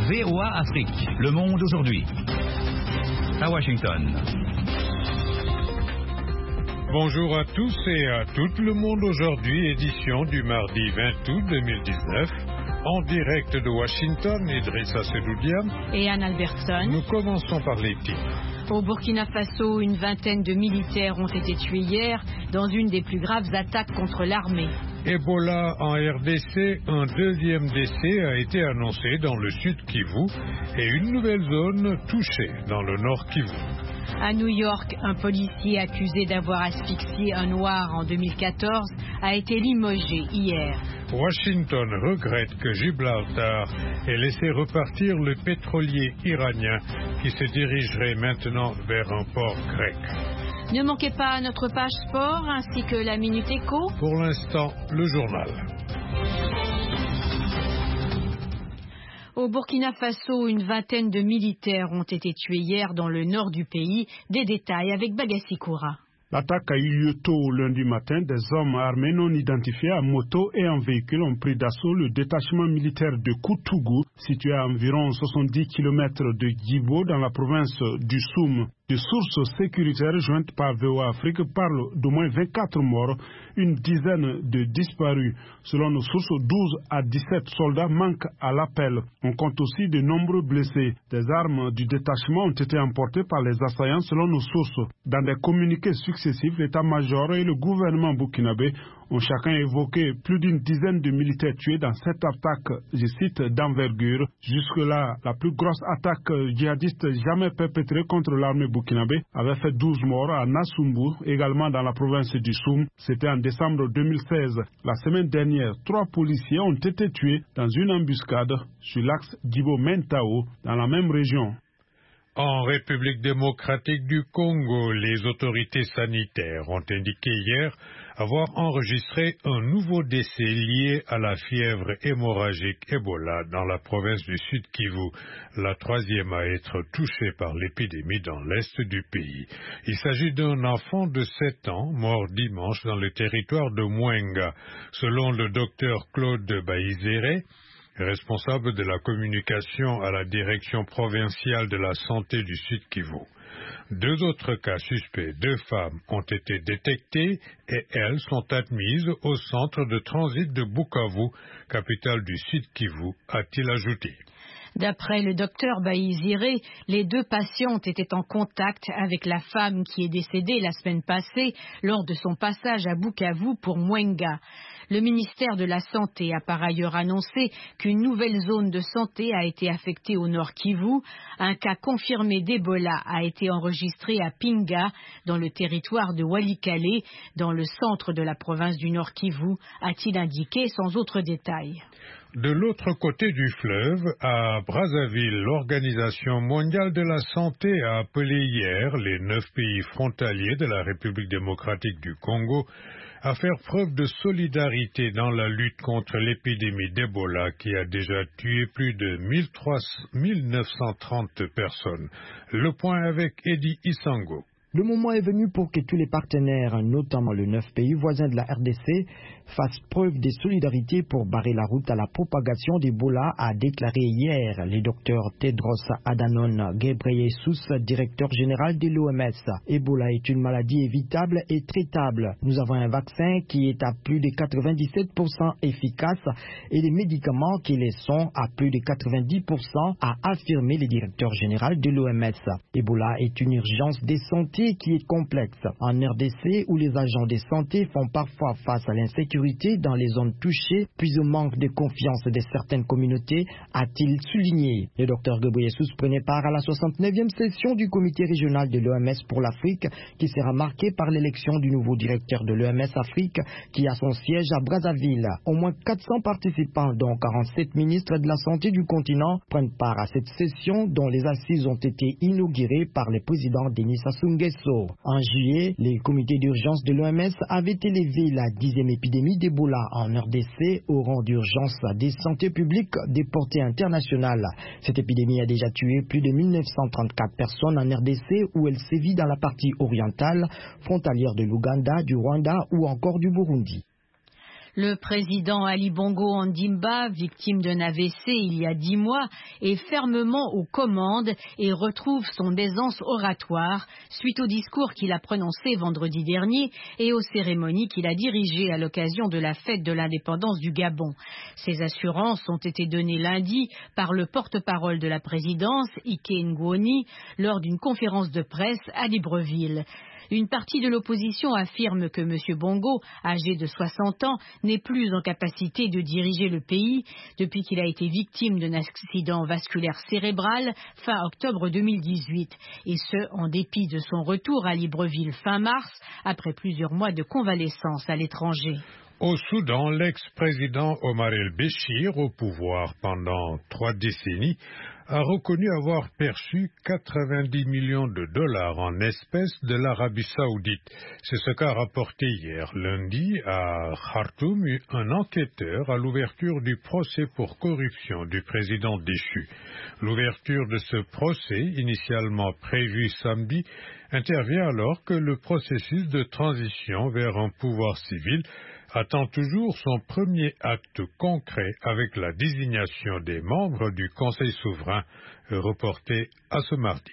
VOA Afrique, le monde aujourd'hui. À Washington. Bonjour à tous et à toutes, le monde aujourd'hui, édition du mardi 20 août 2019. En direct de Washington, Idrissa Sedoudiam et Anne Albertson. Nous commençons par les titres. Au Burkina Faso, une vingtaine de militaires ont été tués hier dans une des plus graves attaques contre l'armée. Ebola en RDC, un deuxième décès a été annoncé dans le sud Kivu et une nouvelle zone touchée dans le nord Kivu. À New York, un policier accusé d'avoir asphyxié un noir en 2014 a été limogé hier. Washington regrette que Gibraltar ait laissé repartir le pétrolier iranien qui se dirigerait maintenant vers un port grec. Ne manquez pas notre page sport ainsi que la Minute Éco. Pour l'instant, le journal. Au Burkina Faso, une vingtaine de militaires ont été tués hier dans le nord du pays. Des détails avec Bagassi Koura. L'attaque a eu lieu tôt lundi matin. Des hommes armés non identifiés à moto et en véhicule ont pris d'assaut le détachement militaire de Koutougou, situé à environ 70 km de Djibo dans la province du Soum. Des sources sécuritaires jointes par VOA Afrique parlent d'au moins 24 morts, une dizaine de disparus. Selon nos sources, 12 à 17 soldats manquent à l'appel. On compte aussi de nombreux blessés. Des armes du détachement ont été emportées par les assaillants selon nos sources. Dans des communiqués successifs, l'état-major et le gouvernement burkinabé ont chacun évoqué plus d'une dizaine de militaires tués dans cette attaque, je cite, d'envergure. Jusque-là, la plus grosse attaque djihadiste jamais perpétrée contre l'armée burkinabé avait fait 12 morts à Nassumbu, également dans la province du Soum. C'était en décembre 2016. La semaine dernière, 3 policiers ont été tués dans une embuscade sur l'axe Djibo-Mentao, dans la même région. En République démocratique du Congo, les autorités sanitaires ont indiqué hier avoir enregistré un nouveau décès lié à la fièvre hémorragique Ebola dans la province du Sud Kivu, la troisième à être touchée par l'épidémie dans l'est du pays. Il s'agit d'un enfant de 7 ans mort dimanche dans le territoire de Mwenga. Selon le docteur Claude Baïzéré, responsable de la communication à la direction provinciale de la santé du Sud Kivu. 2 autres cas suspects, 2 femmes, ont été détectés et elles sont admises au centre de transit de Bukavu, capitale du Sud Kivu, a-t-il ajouté. D'après le docteur Baïziré, les 2 patientes étaient en contact avec la femme qui est décédée la semaine passée lors de son passage à Bukavu pour Mwenga. Le ministère de la Santé a par ailleurs annoncé qu'une nouvelle zone de santé a été affectée au Nord Kivu. Un cas confirmé d'Ebola a été enregistré à Pinga, dans le territoire de Walikale, dans le centre de la province du Nord Kivu, a-t-il indiqué sans autre détail. De l'autre côté du fleuve, à Brazzaville, l'Organisation mondiale de la santé a appelé hier les 9 pays frontaliers de la République démocratique du Congo à faire preuve de solidarité dans la lutte contre l'épidémie d'Ebola qui a déjà tué plus de 1930 personnes. Le point avec Eddie Isango. Le moment est venu pour que tous les partenaires, notamment les 9 pays voisins de la RDC, fassent preuve de solidarité pour barrer la route à la propagation d'Ebola, a déclaré hier le docteur Tedros Adhanom Ghebreyesus, directeur général de l'OMS. Ebola est une maladie évitable et traitable. Nous avons un vaccin qui est à plus de 97% efficace et des médicaments qui le sont à plus de 90%, a affirmé le directeur général de l'OMS. Ebola est une urgence de santé qui est complexe. En RDC, où les agents de santé font parfois face à l'insécurité dans les zones touchées, puis au manque de confiance de certaines communautés, a-t-il souligné. Le docteur Ghebreyesus prenait part à la 69e session du comité régional de l'OMS pour l'Afrique, qui sera marquée par l'élection du nouveau directeur de l'OMS Afrique, qui a son siège à Brazzaville. Au moins 400 participants, dont 47 ministres de la santé du continent, prennent part à cette session dont les assises ont été inaugurées par le président Denis Sassou Nguesso. En juillet, les comités d'urgence de l'OMS avaient élevé la 10e épidémie d'Ebola en RDC au rang d'urgence des santé publique de portée internationale. Cette épidémie a déjà tué plus de 1934 personnes en RDC où elle sévit dans la partie orientale, frontalière de l'Ouganda, du Rwanda ou encore du Burundi. Le président Ali Bongo Ondimba, victime d'un AVC il y a 10 mois, est fermement aux commandes et retrouve son aisance oratoire suite au discours qu'il a prononcé vendredi dernier et aux cérémonies qu'il a dirigées à l'occasion de la fête de l'indépendance du Gabon. Ces assurances ont été données lundi par le porte-parole de la présidence, Ike Ngwoni, lors d'une conférence de presse à Libreville. Une partie de l'opposition affirme que M. Bongo, âgé de 60 ans, n'est plus en capacité de diriger le pays depuis qu'il a été victime d'un accident vasculaire cérébral fin octobre 2018, et ce, en dépit de son retour à Libreville fin mars, après plusieurs mois de convalescence à l'étranger. Au Soudan, l'ex-président Omar el-Béchir, au pouvoir pendant 3 décennies, a reconnu avoir perçu 90 millions de dollars en espèces de l'Arabie saoudite. C'est ce qu'a rapporté hier lundi à Khartoum un enquêteur à l'ouverture du procès pour corruption du président déchu. L'ouverture de ce procès, initialement prévu samedi, intervient alors que le processus de transition vers un pouvoir civil attend toujours son premier acte concret avec la désignation des membres du Conseil souverain, reporté à ce mardi.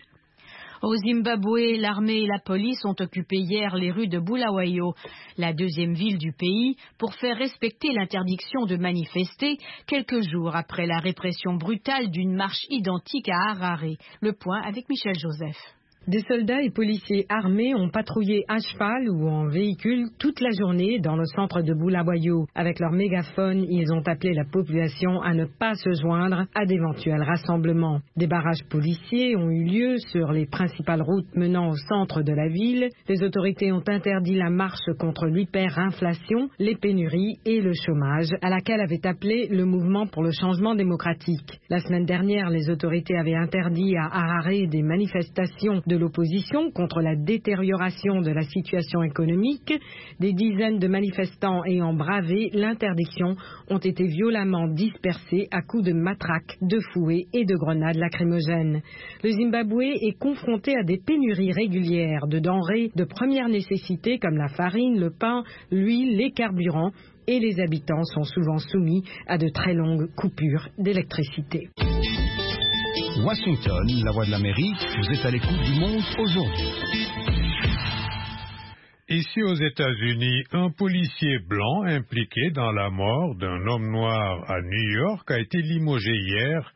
Au Zimbabwe, l'armée et la police ont occupé hier les rues de Bulawayo, la deuxième ville du pays, pour faire respecter l'interdiction de manifester quelques jours après la répression brutale d'une marche identique à Harare. Le point avec Michel Joseph. Des soldats et policiers armés ont patrouillé à cheval ou en véhicule toute la journée dans le centre de Bulawayo. Avec leur mégaphone, ils ont appelé la population à ne pas se joindre à d'éventuels rassemblements. Des barrages policiers ont eu lieu sur les principales routes menant au centre de la ville. Les autorités ont interdit la marche contre l'hyperinflation, les pénuries et le chômage, à laquelle avait appelé le mouvement pour le changement démocratique. La semaine dernière, les autorités avaient interdit à Harare des manifestations de l'opposition contre la détérioration de la situation économique. Des dizaines de manifestants ayant bravé l'interdiction ont été violemment dispersés à coups de matraques, de fouets et de grenades lacrymogènes. Le Zimbabwe est confronté à des pénuries régulières de denrées de première nécessité comme la farine, le pain, l'huile, les carburants, et les habitants sont souvent soumis à de très longues coupures d'électricité. Washington, la voix de l'Amérique, vous êtes à l'écoute du monde aujourd'hui. Ici aux États-Unis, un policier blanc impliqué dans la mort d'un homme noir à New York a été limogé hier,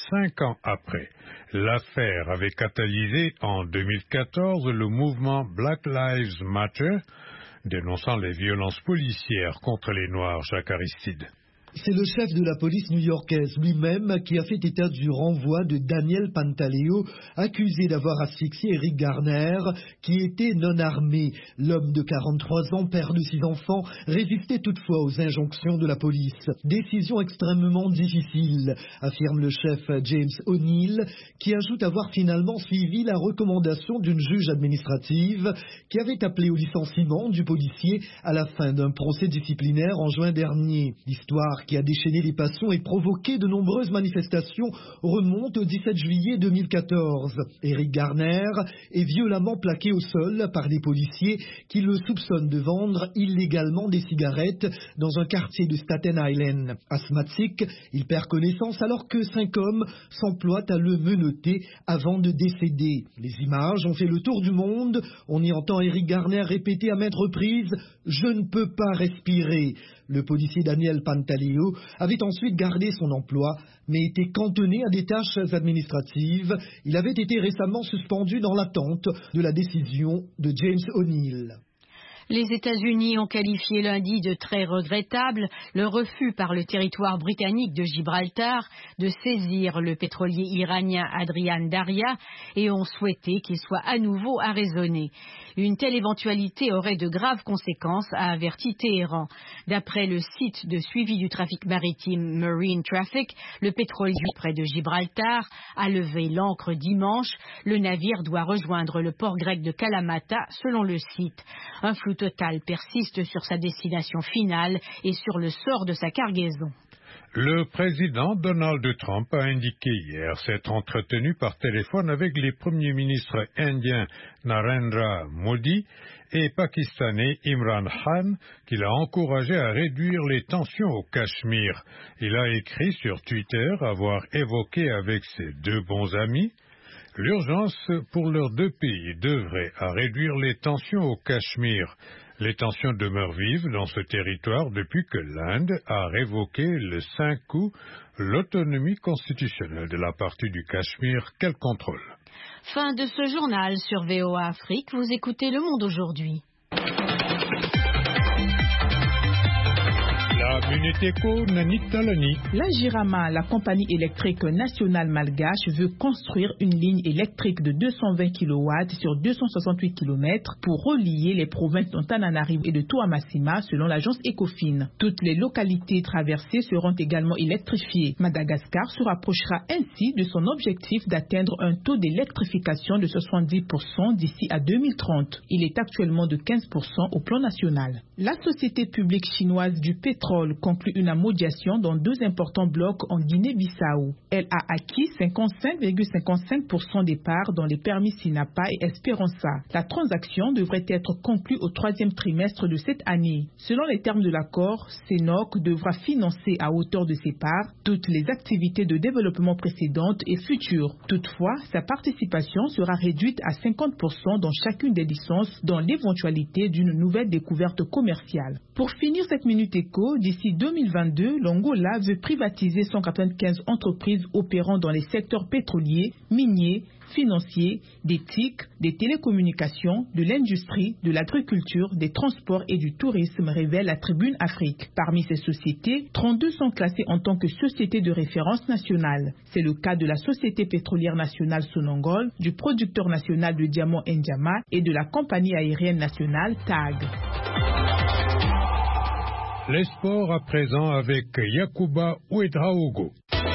5 ans après. L'affaire avait catalysé en 2014 le mouvement Black Lives Matter, dénonçant les violences policières contre les Noirs. Jacques Aristide. C'est le chef de la police new-yorkaise lui-même qui a fait état du renvoi de Daniel Pantaleo, accusé d'avoir asphyxié Eric Garner, qui était non armé. L'homme de 43 ans, père de 6 enfants, résistait toutefois aux injonctions de la police. Décision extrêmement difficile, affirme le chef James O'Neill, qui ajoute avoir finalement suivi la recommandation d'une juge administrative qui avait appelé au licenciement du policier à la fin d'un procès disciplinaire en juin dernier. L'histoire qui a déchaîné les passions et provoqué de nombreuses manifestations remonte au 17 juillet 2014. Eric Garner est violemment plaqué au sol par des policiers qui le soupçonnent de vendre illégalement des cigarettes dans un quartier de Staten Island. Asthmatique, il perd connaissance alors que 5 hommes s'emploient à le menotter avant de décéder. Les images ont fait le tour du monde. On y entend Eric Garner répéter à maintes reprises « Je ne peux pas respirer ». Le policier Daniel Pantaleo avait ensuite gardé son emploi, mais était cantonné à des tâches administratives. Il avait été récemment suspendu dans l'attente de la décision de James O'Neill. Les États-Unis ont qualifié lundi de très regrettable le refus par le territoire britannique de Gibraltar de saisir le pétrolier iranien Adrian Darya et ont souhaité qu'il soit à nouveau arraisonné. Une telle éventualité aurait de graves conséquences, a averti Téhéran. D'après le site de suivi du trafic maritime Marine Traffic, le pétrolier près de Gibraltar a levé l'ancre dimanche. Le navire doit rejoindre le port grec de Kalamata, selon le site. Un flou total persiste sur sa destination finale et sur le sort de sa cargaison. Le président Donald Trump a indiqué hier s'être entretenu par téléphone avec les premiers ministres indiens Narendra Modi et pakistanais Imran Khan, qu'il a encouragé à réduire les tensions au Cachemire. Il a écrit sur Twitter avoir évoqué avec ses deux bons amis l'urgence pour leurs deux pays d'œuvrer à réduire les tensions au Cachemire. Les tensions demeurent vives dans ce territoire depuis que l'Inde a révoqué le 5 août l'autonomie constitutionnelle de la partie du Cachemire qu'elle contrôle. Fin de ce journal sur VOA Afrique. Vous écoutez Le Monde aujourd'hui. La Minute Éco, Nani Talani. La Jirama, la compagnie électrique nationale malgache, veut construire une ligne électrique de 220 kW sur 268 km pour relier les provinces d'Antananarivo et de Toamasima selon l'agence Ecofin. Toutes les localités traversées seront également électrifiées. Madagascar se rapprochera ainsi de son objectif d'atteindre un taux d'électrification de 70% d'ici à 2030. Il est actuellement de 15% au plan national. La société publique chinoise du pétrole conclut une amodiation dans deux importants blocs en Guinée-Bissau. Elle a acquis 55,55% des parts dans les permis Sinapa et Esperança. La transaction devrait être conclue au troisième trimestre de cette année. Selon les termes de l'accord, CNOOC devra financer à hauteur de ses parts toutes les activités de développement précédentes et futures. Toutefois, sa participation sera réduite à 50% dans chacune des licences dans l'éventualité d'une nouvelle découverte commerciale. Pour finir cette Minute Éco, d'ici 2022, l'Angola veut privatiser 195 entreprises opérant dans les secteurs pétroliers, miniers, financiers, des TIC, des télécommunications, de l'industrie, de l'agriculture, des transports et du tourisme, révèle la Tribune Afrique. Parmi ces sociétés, 32 sont classées en tant que sociétés de référence nationale. C'est le cas de la Société pétrolière nationale Sonangol, du producteur national de diamants N'Djamena et de la compagnie aérienne nationale TAG. Les sports à présent avec Yacouba Ouedraogo.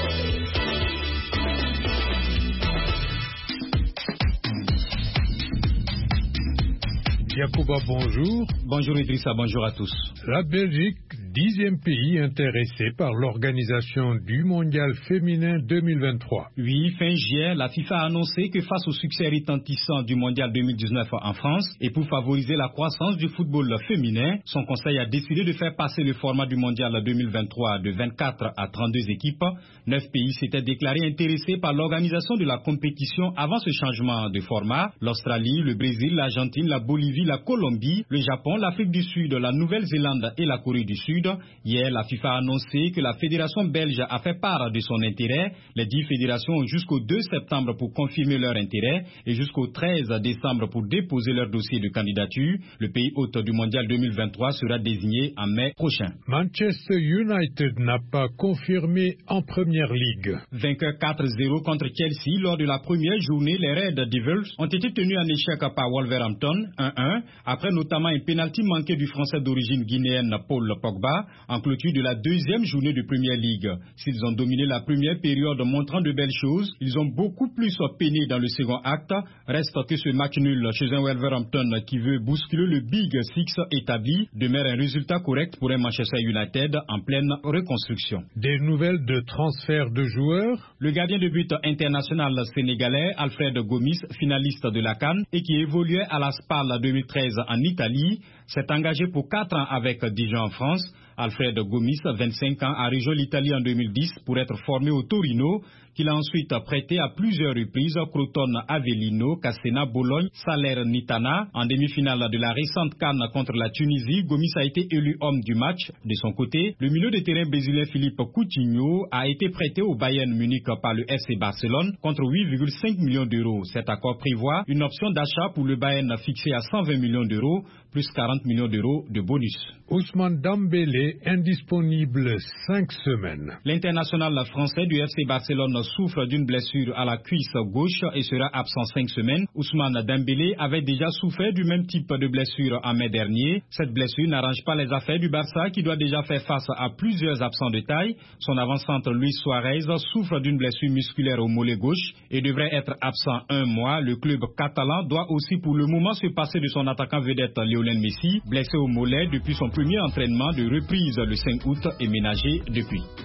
Yacouba, bonjour. Bonjour Idrissa, bonjour à tous. La Belgique, 10e pays intéressé par l'organisation du Mondial féminin 2023. Oui, fin juillet, la FIFA a annoncé que face au succès retentissant du Mondial 2019 en France et pour favoriser la croissance du football féminin, son conseil a décidé de faire passer le format du Mondial 2023 de 24 à 32 équipes. 9 pays s'étaient déclarés intéressés par l'organisation de la compétition avant ce changement de format. L'Australie, le Brésil, l'Argentine, la Bolivie, la Colombie, le Japon, l'Afrique du Sud, la Nouvelle-Zélande et la Corée du Sud. Hier, la FIFA a annoncé que la fédération belge a fait part de son intérêt. Les 10 fédérations ont jusqu'au 2 septembre pour confirmer leur intérêt et jusqu'au 13 décembre pour déposer leur dossier de candidature. Le pays hôte du Mondial 2023 sera désigné en mai prochain. Manchester United n'a pas confirmé en Première Ligue. Vainqueur 4-0 contre Chelsea lors de la première journée, les Red Devils ont été tenus en échec par Wolverhampton 1-1, après notamment un pénalty manqué du Français d'origine guinéenne Paul Pogba en clôture de la deuxième journée de Première Ligue. S'ils ont dominé la première période montrant de belles choses, ils ont beaucoup plus peiné dans le second acte. Reste que ce match nul chez un Wolverhampton qui veut bousculer le Big Six établi demeure un résultat correct pour un Manchester United en pleine reconstruction. Des nouvelles de transfert de joueurs? Le gardien de but international sénégalais Alfred Gomis, finaliste de la CAN et qui évoluait à la SPAL 2013 en Italie, s'est engagé pour 4 ans avec Dijon en France. Alfred Gomis, 25 ans, a rejoint l'Italie en 2010 pour être formé au Torino, qu'il a ensuite prêté à plusieurs reprises Crotone, Avellino, Cassena, Bologne, Salernitana. En demi-finale de la récente CAN contre la Tunisie, Gomis a été élu homme du match. De son côté, le milieu de terrain brésilien Philippe Coutinho a été prêté au Bayern Munich par le FC Barcelone contre 8,5 millions d'euros. Cet accord prévoit une option d'achat pour le Bayern fixée à 120 millions d'euros, plus 40 millions d'euros de bonus. Ousmane Dembélé, indisponible 5 semaines. L'international français du FC Barcelone souffre d'une blessure à la cuisse gauche et sera absent 5 semaines. Ousmane Dembélé avait déjà souffert du même type de blessure en mai dernier. Cette blessure n'arrange pas les affaires du Barça qui doit déjà faire face à plusieurs absents de taille. Son avant-centre Luis Suarez souffre d'une blessure musculaire au mollet gauche et devrait être absent 1 mois. Le club catalan doit aussi pour le moment se passer de son attaquant vedette Lionel Messi, blessé au mollet depuis son premier entraînement de reprise le 5 août et ménagé depuis.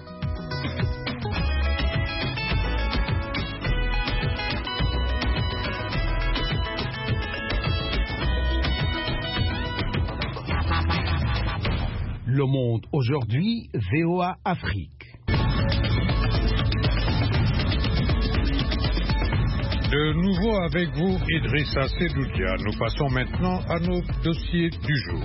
Le Monde aujourd'hui, VOA Afrique. De nouveau avec vous, Idrissa Sedoudia. Nous passons maintenant à nos dossiers du jour.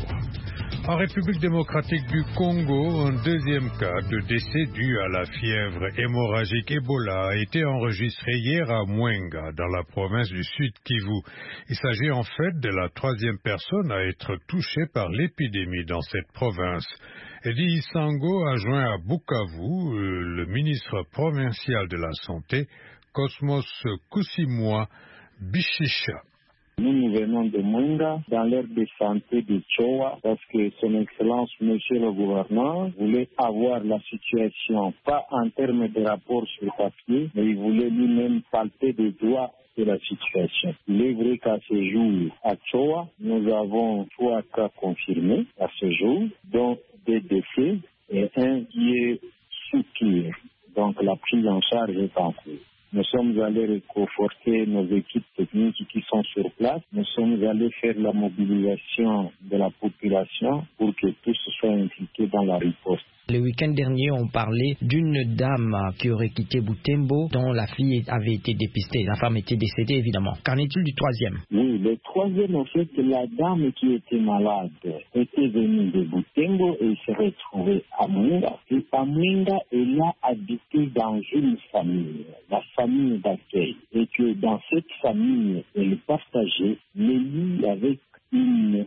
En République démocratique du Congo, un deuxième cas de décès dû à la fièvre hémorragique Ebola a été enregistré hier à Mwenga, dans la province du Sud Kivu. Il s'agit en fait de la troisième personne à être touchée par l'épidémie dans cette province. Eddie Isango a joint à Bukavu le ministre provincial de la Santé, Cosmos Kusimwa Bishisha. Nous venons de Mwenga, dans l'aire de santé de Choa, parce que son Excellence, Monsieur le Gouverneur, voulait avoir la situation, pas en termes de rapport sur papier, mais il voulait lui-même palper des doigts de la situation. Il est vrai qu'à ce jour, à Choa, nous avons 3 cas confirmés à ce jour, dont 2 décès et un qui est sous cure. Donc la prise en charge est en cours. Nous sommes allés réconforter nos équipes techniques qui sont sur place. Nous sommes allés faire la mobilisation de la population pour que tous soient impliqués dans la riposte. Le week-end dernier, on parlait d'une dame qui aurait quitté Butembo, dont la fille avait été dépistée. La femme était décédée, évidemment. Qu'en est-il du troisième? Oui, le troisième, en fait, la dame qui était malade était venue de Butembo et s'est retrouvée à Mwenga. Et à Mwenga, elle a habité dans une famille, la famille d'accueil. Et que dans cette famille, elle partageait les lits avec une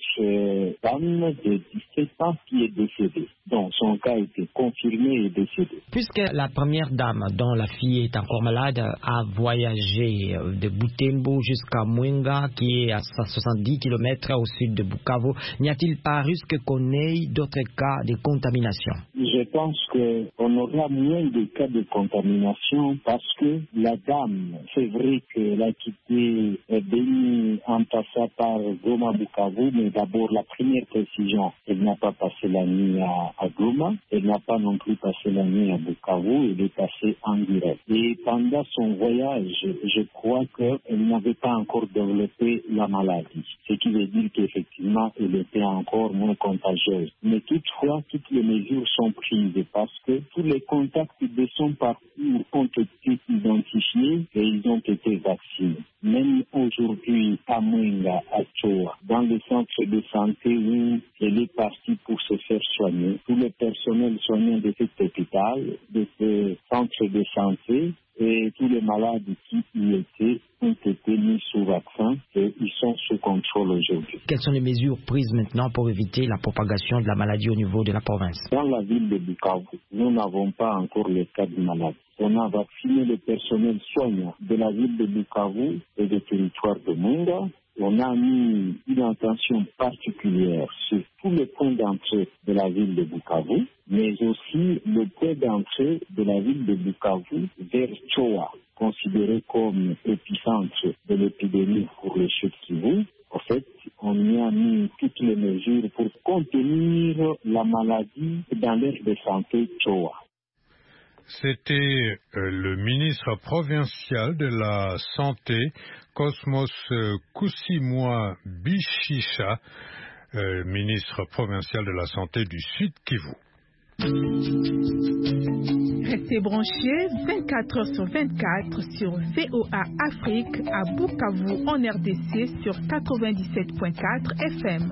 autre dame de 17 ans qui est décédée. Donc son cas a été confirmé et décédé. Puisque la première dame, dont la fille est encore malade, a voyagé de Butembo jusqu'à Mwenga, qui est à 70 km au sud de Bukavu, n'y a-t-il pas risque qu'on ait d'autres cas de contamination? Je pense qu'on aura moins de cas de contamination parce que la dame, c'est vrai qu'elle a quitté Béni en passant par Goma Bukavu, mais d'abord la première précision, elle n'a pas passé la nuit à Goma, elle n'a pas non plus passé la nuit à Bukavu, elle est passée en direct. Et pendant son voyage, je crois qu'elle n'avait pas encore développé la maladie, ce qui veut dire qu'effectivement, elle était encore moins contagieuse. Mais toutefois, toutes les mesures sont prises parce que tous les contacts de son parcours ont été identifiés et ils ont été vaccinés. Même aujourd'hui, à Mwenga, à Choa, dans le centre de santé où elle est partie pour se faire soigner, tout le personnel soignant de cet hôpital, de ce centre de santé et tous les malades qui y étaient ont été mis sous vaccin et ils sont sous contrôle aujourd'hui. Quelles sont les mesures prises maintenant pour éviter la propagation de la maladie au niveau de la province? Dans la ville de Bukavu, nous n'avons pas encore le cas de maladie. On a vacciné le personnel soignant de la ville de Bukavu et des territoires de Mwenga. On a mis une attention particulière sur tous les points d'entrée de la ville de Bukavu, mais aussi le point d'entrée de la ville de Bukavu vers Choa, considéré comme épicentre de l'épidémie pour le Sud Kivu. En fait, on y a mis toutes les mesures pour contenir la maladie dans l'aire de santé Choa. C'était le ministre provincial de la Santé, Cosmos Kusimwa Bishisha, ministre provincial de la Santé du Sud Kivu. Restez branchés 24 heures sur 24 sur VOA Afrique à Bukavu en RDC sur 97.4 FM.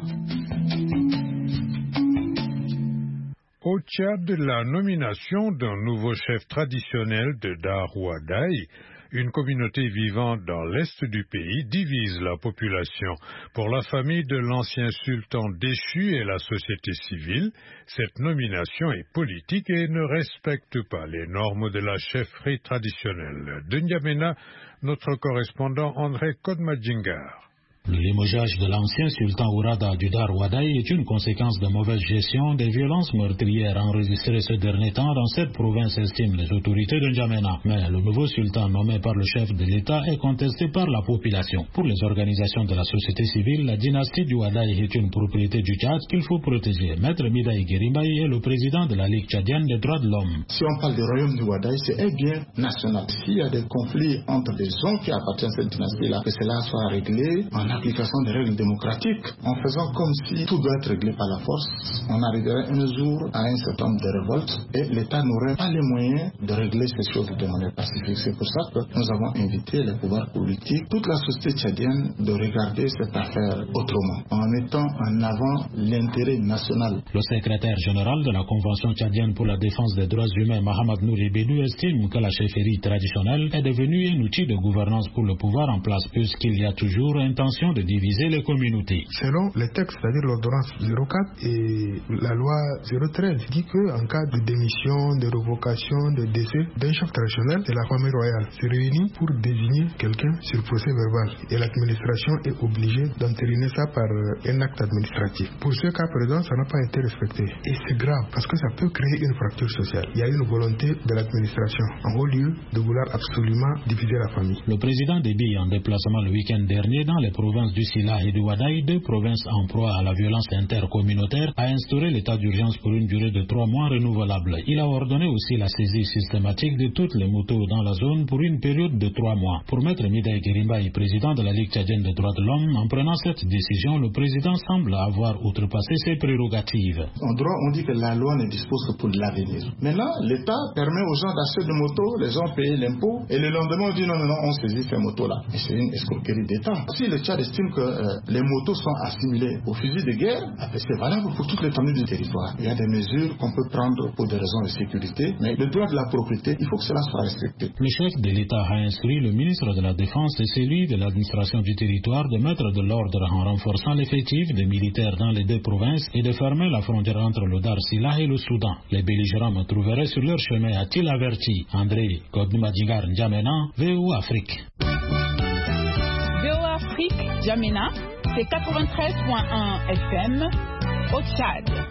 Au Tchad, la nomination d'un nouveau chef traditionnel de Darouadaï, une communauté vivant dans l'est du pays, divise la population. Pour la famille de l'ancien sultan déchu et la société civile, cette nomination est politique et ne respecte pas les normes de la chefferie traditionnelle. De N'Djamena, notre correspondant André Kodmadjingar. Le limogeage de l'ancien sultan Ourada du Dar Wadaï est une conséquence de mauvaise gestion des violences meurtrières enregistrées ce dernier temps dans cette province, estiment les autorités de N'Djamena. Mais le nouveau sultan nommé par le chef de l'État est contesté par la population. Pour les organisations de la société civile, la dynastie du Wadaï est une propriété du Tchad qu'il faut protéger. Maître Midaï Guérimbaï est le président de la Ligue tchadienne des droits de l'homme. Si on parle du royaume du Wadaï, c'est un bien national. S'il y a des conflits entre des zones qui appartiennent à cette dynastie-là, que cela soit réglé en application des règles démocratiques, en faisant comme si tout doit être réglé par la force, on arriverait un jour à un certain nombre de révoltes et l'État n'aurait pas les moyens de régler ces choses de manière pacifique. C'est pour ça que nous avons invité les pouvoirs politiques, toute la société tchadienne, de regarder cette affaire autrement, en mettant en avant l'intérêt national. Le secrétaire général de la Convention tchadienne pour la défense des droits humains, Mahamad Nouri Bédou, estime que la chefferie traditionnelle est devenue un outil de gouvernance pour le pouvoir en place, puisqu'il y a toujours intention de diviser les communautés. Selon les textes, c'est-à-dire l'ordonnance 04 et la loi 013, dit qu'en cas de démission, de révocation, de décès d'un chef traditionnel, c'est la famille royale se réunit pour désigner quelqu'un sur procès verbal. Et l'administration est obligée d'entériner ça par un acte administratif. Pour ce cas présent, ça n'a pas été respecté. Et c'est grave, parce que ça peut créer une fracture sociale. Il y a une volonté de l'administration, en haut lieu, de vouloir absolument diviser la famille. Le président Déby, en déplacement le week-end dernier dans les provinces du Sila et du Wadaï, deux provinces en proie à la violence intercommunautaire, a instauré l'état d'urgence pour une durée de 3 mois renouvelable. Il a ordonné aussi la saisie systématique de toutes les motos dans la zone pour une période de 3 mois. Pour Maître Midaï Guérimbaï, président de la Ligue tchadienne des droits de l'homme, en prenant cette décision, le président semble avoir outrepassé ses prérogatives. En droit, on dit que la loi ne dispose que pour l'avenir. Maintenant, l'État permet aux gens d'acheter des motos, les gens payent l'impôt, et le lendemain, on dit non, on saisit ces motos-là. Et c'est une escroquerie d'État. Si le Tchad estime que les motos sont assimilées aux fusils de guerre, c'est valable pour toute l'étendue du territoire. Il y a des mesures qu'on peut prendre pour des raisons de sécurité, mais le droit de la propriété, il faut que cela soit respecté. Le chef de l'État a instruit le ministre de la Défense et celui de l'administration du territoire de mettre de l'ordre en renforçant l'effectif des militaires dans les deux provinces et de fermer la frontière entre le Dar Sila et le Soudan. Les belligérants me trouveraient sur leur chemin, a-t-il averti. André Kodoumadjigar N'Djamena, VOA Afrique. VOA Afrique, N'Djamena, c'est 93.1 FM au Tchad.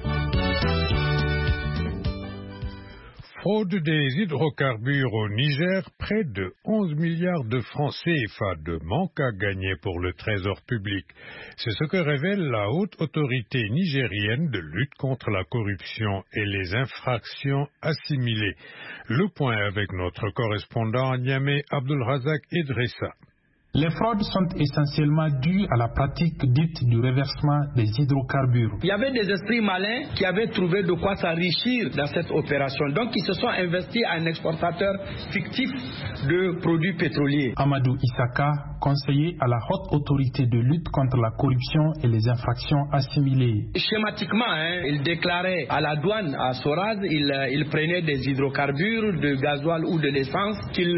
Fraude des hydrocarbures au Niger, près de 11 milliards de francs CFA de manque à gagner pour le trésor public. C'est ce que révèle la haute autorité nigérienne de lutte contre la corruption et les infractions assimilées. Le point avec notre correspondant à Niamey, Abdulrazak Idrissa. Les fraudes sont essentiellement dues à la pratique dite du reversement des hydrocarbures. Il y avait des esprits malins qui avaient trouvé de quoi s'enrichir dans cette opération. Donc ils se sont investis en exportateur fictif de produits pétroliers. Amadou Issaka, conseiller à la haute autorité de lutte contre la corruption et les infractions assimilées. Schématiquement, il déclarait à la douane, à Soraz, il prenait des hydrocarbures, de gasoil ou de l'essence qu'il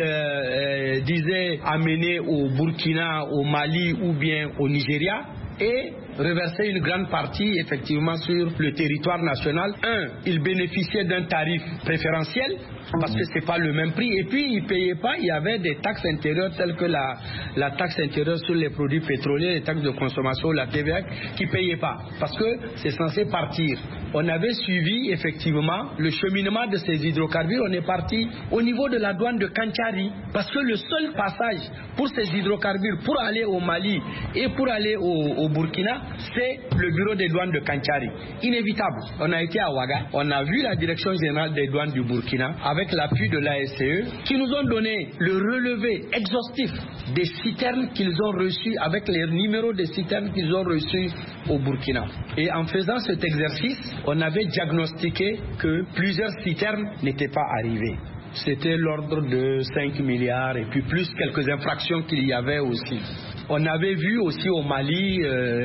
disait amener au Burkina, au Mali ou bien au Nigeria et reverser une grande partie effectivement sur le territoire national. Il bénéficiait d'un tarif préférentiel parce que c'est pas le même prix et puis il payait pas, il y avait des taxes intérieures telles que la taxe intérieure sur les produits pétroliers, les taxes de consommation, la TVA qui payaient pas parce que c'est censé partir. On avait suivi effectivement le cheminement de ces hydrocarbures, on est parti au niveau de la douane de Kanchari parce que le seul passage pour ces hydrocarbures pour aller au Mali et pour aller au Burkina, c'est le bureau des douanes de Kanchari. Inévitable. On a été à Ouaga, on a vu la direction générale des douanes du Burkina avec l'appui de l'ASCE qui nous ont donné le relevé exhaustif des citernes qu'ils ont reçues avec les numéros des citernes qu'ils ont reçues au Burkina. Et en faisant cet exercice, on avait diagnostiqué que plusieurs citernes n'étaient pas arrivées. C'était l'ordre de 5 milliards et puis plus quelques infractions qu'il y avait aussi. On avait vu aussi au Mali,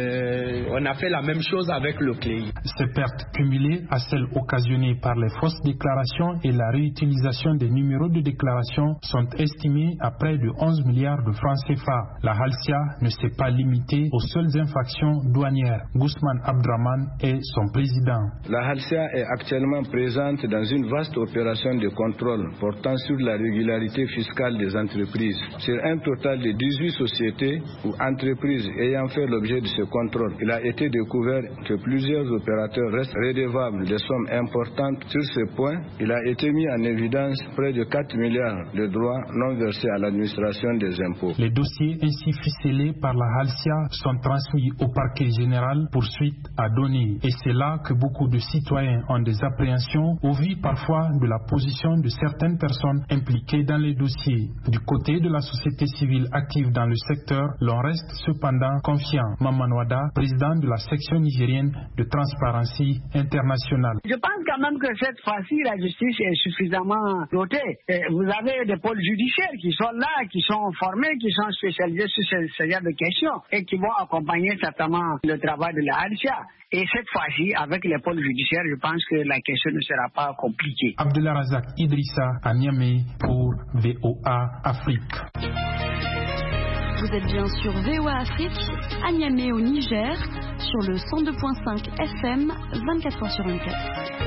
on a fait la même chose avec le CLEI. Ces pertes cumulées à celles occasionnées par les fausses déclarations et la réutilisation des numéros de déclaration sont estimées à près de 11 milliards de francs CFA. La Halcia ne s'est pas limitée aux seules infractions douanières. Guzman Abdraman est son président. La Halcia est actuellement présente dans une vaste opération de contrôle portant sur la régularité fiscale des entreprises. Sur un total de 18 sociétés, ou entreprises ayant fait l'objet de ce contrôle, il a été découvert que plusieurs opérateurs restent redevables de sommes importantes. Sur ce point, il a été mis en évidence près de 4 milliards de droits non versés à l'administration des impôts. Les dossiers ainsi ficelés par la Halcia sont transmis au parquet général pour suite à donner. Et c'est là que beaucoup de citoyens ont des appréhensions au vu parfois de la position de certaines personnes impliquées dans les dossiers. Du côté de la société civile active dans le secteur, l'on reste cependant confiant. Maman Wada, président de la section nigérienne de Transparency International. Je pense quand même que cette fois-ci, la justice est suffisamment dotée. Vous avez des pôles judiciaires qui sont là, qui sont formés, qui sont spécialisés sur ce genre de questions et qui vont accompagner certainement le travail de la Halcia. Et cette fois-ci, avec les pôles judiciaires, je pense que la question ne sera pas compliquée. Abdullah Razak Idrissa à Niamey pour VOA Afrique. Vous êtes bien sur VOA Afrique, à Niamey au Niger, sur le 102.5 FM, 24h/24.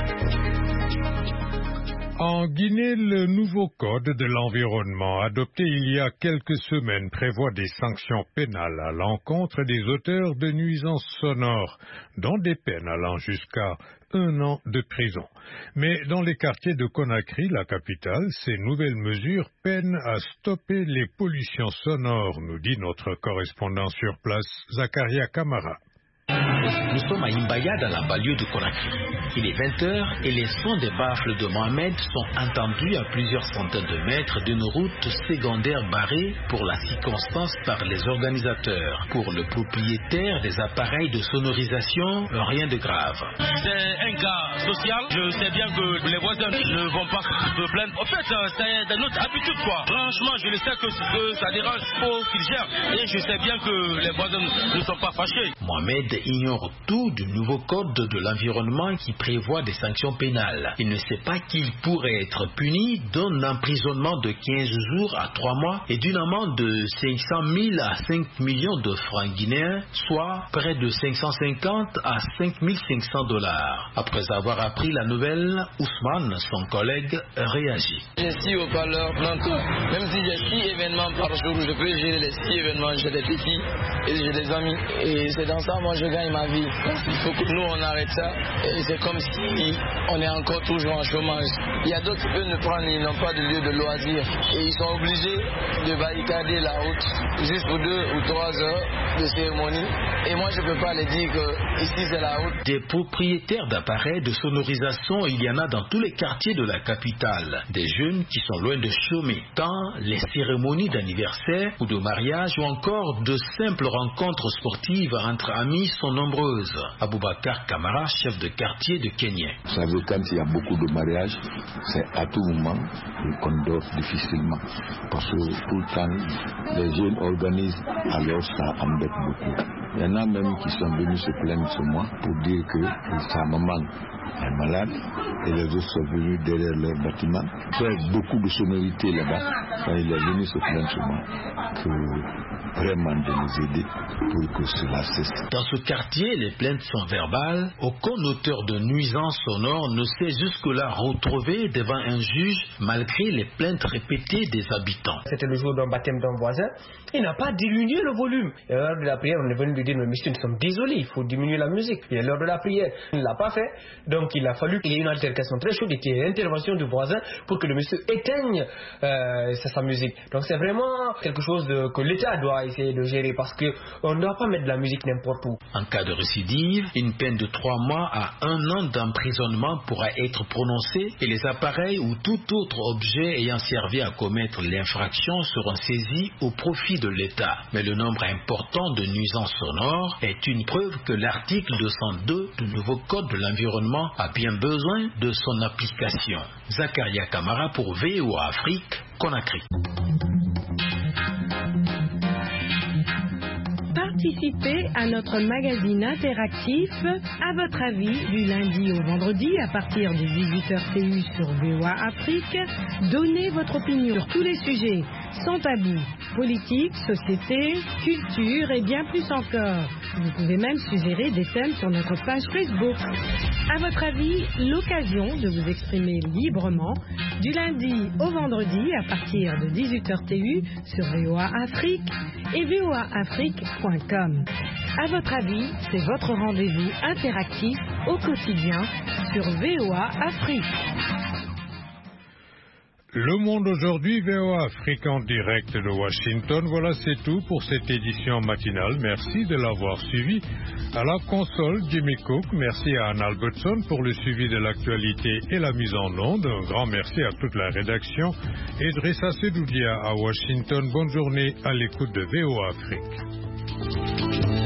En Guinée, le nouveau code de l'environnement adopté il y a quelques semaines prévoit des sanctions pénales à l'encontre des auteurs de nuisances sonores, dont des peines allant jusqu'à 1 an de prison. Mais dans les quartiers de Conakry, la capitale, ces nouvelles mesures peinent à stopper les pollutions sonores, nous dit notre correspondant sur place, Zakaria Kamara. Nous sommes à Imbaya dans la banlieue de Conakry. Il est 20h et les sons des baffles de Mohamed sont entendus à plusieurs centaines de mètres d'une route secondaire barrée pour la circonstance par les organisateurs. Pour le propriétaire des appareils de sonorisation, rien de grave. C'est un cas social. Je sais bien que les voisins ne vont pas se plaindre. En fait, c'est notre habitude quoi. Franchement, je le sais que ça dérange trop qu'ils gèrent. Et je sais bien que les voisins ne sont pas fâchés. Mohamed ignore tout du nouveau code de l'environnement qui prévoit des sanctions pénales. Il ne sait pas qu'il pourrait être puni d'un emprisonnement de 15 jours à 3 mois et d'une amende de 500 000 à 5 millions de francs guinéens, soit près de 550 à 5 500 $. Après avoir appris la nouvelle, Ousmane, son collègue, réagit. J'ai 6 haut-parleurs plantons. Même si j'ai 6 événements par jour, je peux gérer les 6 événements. J'ai des petits et j'ai des amis. Et c'est dans ça, moi, je gagne ma vie. Il faut que nous, on arrête ça. Et c'est comme si on est encore toujours en chômage. Il y a d'autres qui peuvent ne prendre, ils n'ont pas de lieu de loisir. Et ils sont obligés de barricader la route juste pour 2 ou 3 heures de cérémonie. Et moi, je ne peux pas les dire que ici, c'est la route. Des propriétaires d'appareils de sonorisation, il y en a dans tous les quartiers de la capitale. Des jeunes qui sont loin de chômer, tant les cérémonies d'anniversaire ou de mariage ou encore de simples rencontres sportives entre amis sont nombreuses. Aboubakar Kamara, chef de quartier de Kenya. Vous savez, quand il y a beaucoup de mariages, c'est à tout moment qu'on dort difficilement. Parce que tout le temps, les jeunes organisent, alors ça embête beaucoup. Il y en a même qui sont venus se plaindre sur moi pour dire que sa maman est malade et les autres sont venus derrière leur bâtiment. Il y a beaucoup de sonorités là-bas. Quand il est venu se plaindre sur moi, que vraiment de nous aider pour que cela cesse. Dans ce quartier, les plaintes sont verbales. Aucun auteur de nuisances sonores ne s'est jusque-là retrouvé devant un juge malgré les plaintes répétées des habitants. C'était le jour d'un baptême d'un voisin. Il n'a pas diminué le volume. Et à l'heure de la prière, on est venu lui dire, mais monsieur, nous sommes désolés, il faut diminuer la musique. Et à l'heure de la prière, il ne l'a pas fait. Donc il a fallu qu'il y ait une altercation très chaude, qu'il y ait une intervention du voisin pour que le monsieur éteigne sa musique. Donc c'est vraiment quelque chose que l'État doit essayer de gérer parce qu'on ne doit pas mettre de la musique n'importe où. En cas de récidive, une peine de 3 mois à 1 an d'emprisonnement pourra être prononcée et les appareils ou tout autre objet ayant servi à commettre l'infraction seront saisis au profit de l'État. Mais le nombre important de nuisances sonores est une preuve que l'article 202 du nouveau code de l'environnement a bien besoin de son application. Zakaria Kamara pour VOA Afrique, Conakry. Participez à notre magazine interactif À votre avis du lundi au vendredi à partir de 18h TU sur VOA Afrique. Donnez votre opinion sur tous les sujets sans tabou, politique, société, culture et bien plus encore. Vous pouvez même suggérer des thèmes sur notre page Facebook. À votre avis, l'occasion de vous exprimer librement du lundi au vendredi à partir de 18h TU sur VOA Afrique et voaafrique.com. À votre avis, c'est votre rendez-vous interactif au quotidien sur VOA Afrique. Le Monde aujourd'hui, VOA Afrique en direct de Washington. Voilà, c'est tout pour cette édition matinale. Merci de l'avoir suivi. À la console, Jimmy Cook. Merci à Anne Albertson pour le suivi de l'actualité et la mise en onde. Un grand merci à toute la rédaction. Et Drissa Sedoudia à Washington. Bonne journée à l'écoute de VOA Afrique.